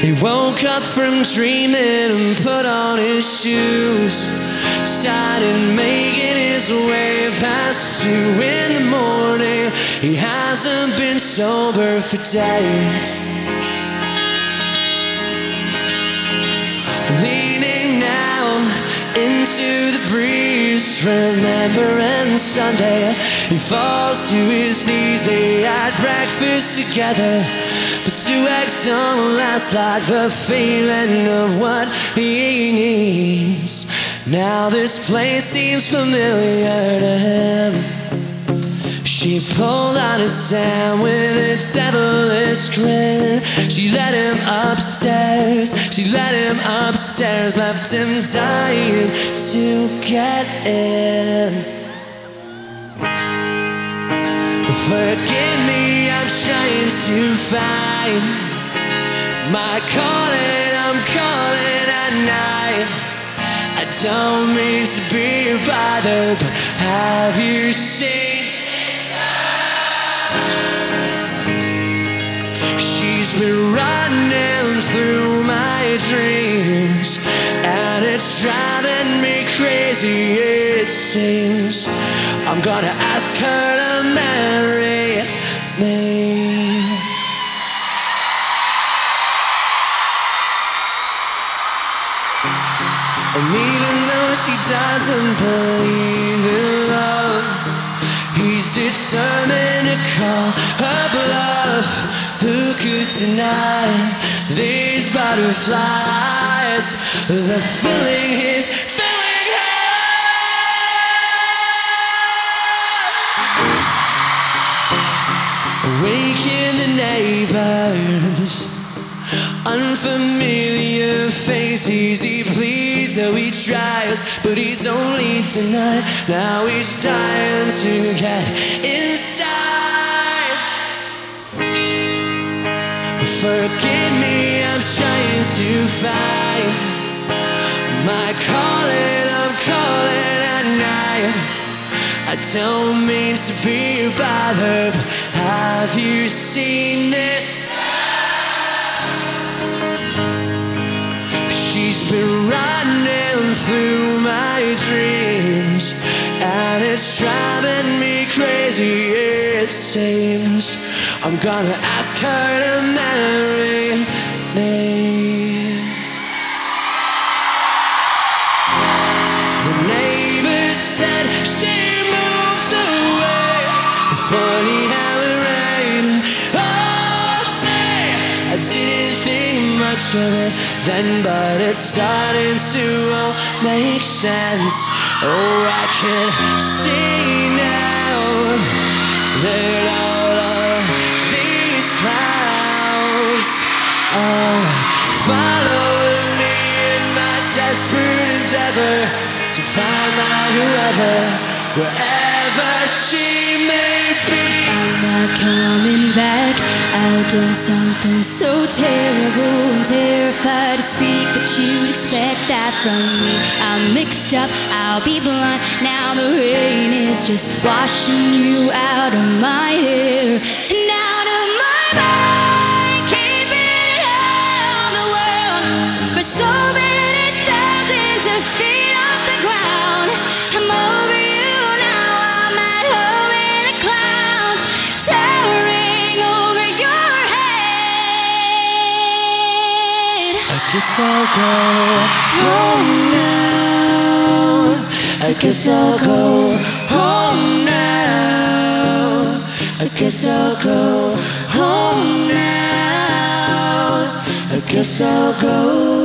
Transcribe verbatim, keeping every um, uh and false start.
He woke up from dreaming and put on his shoes, started making his way past two in the morning. He hasn't been sober for days. Leaning now into the breeze, remembering Sunday, he falls to his knees. They had breakfast together, but two eggs don't last like the feeling of what he needs. Now this place seems familiar to him. She pulled out a Sam with a devilish grin. She led him upstairs, she led him upstairs, left him dying to get in. Forgive me, I'm trying to find my calling, I'm calling at night. I don't mean to be bothered, but have you seen? She's been running through my dreams, and it's driving me crazy, it seems. I'm gonna ask her to marry me. And even though she doesn't believe in love, he's determined to call her bluff. Who could deny these butterflies? They're filling his, filling her. Waking the neighbors, unfamiliar faces. He pleads, oh he tries, but he's only tonight. Now he's dying to get inside. Forgive me, I'm trying to find my calling, I'm calling at night. I don't mean to be bothered, but have you seen this? She's been running through my dreams, and it's driving me crazy, it seems. I'm gonna ask her to marry me. The neighbors said she moved away. Funny how it rained. Oh, say, I didn't think much of it then, but it's starting to all make sense. Oh, I can see now that all of these clouds are following me in my desperate endeavor to find my whoever, wherever she may be. I'm not coming back. I've done something so terrible and terrified to speak, but you'd expect that from me. I'm mixed up, I'll be blunt. Now the rain is just washing you out of my hair and out of my mind. Keeping it on the world for so many thousands of feet off the ground. I'm over you now, I'm at home in the clouds, towering over your head. I guess I'll go home now. I guess I'll go home now. I guess I'll go home now. I guess I'll go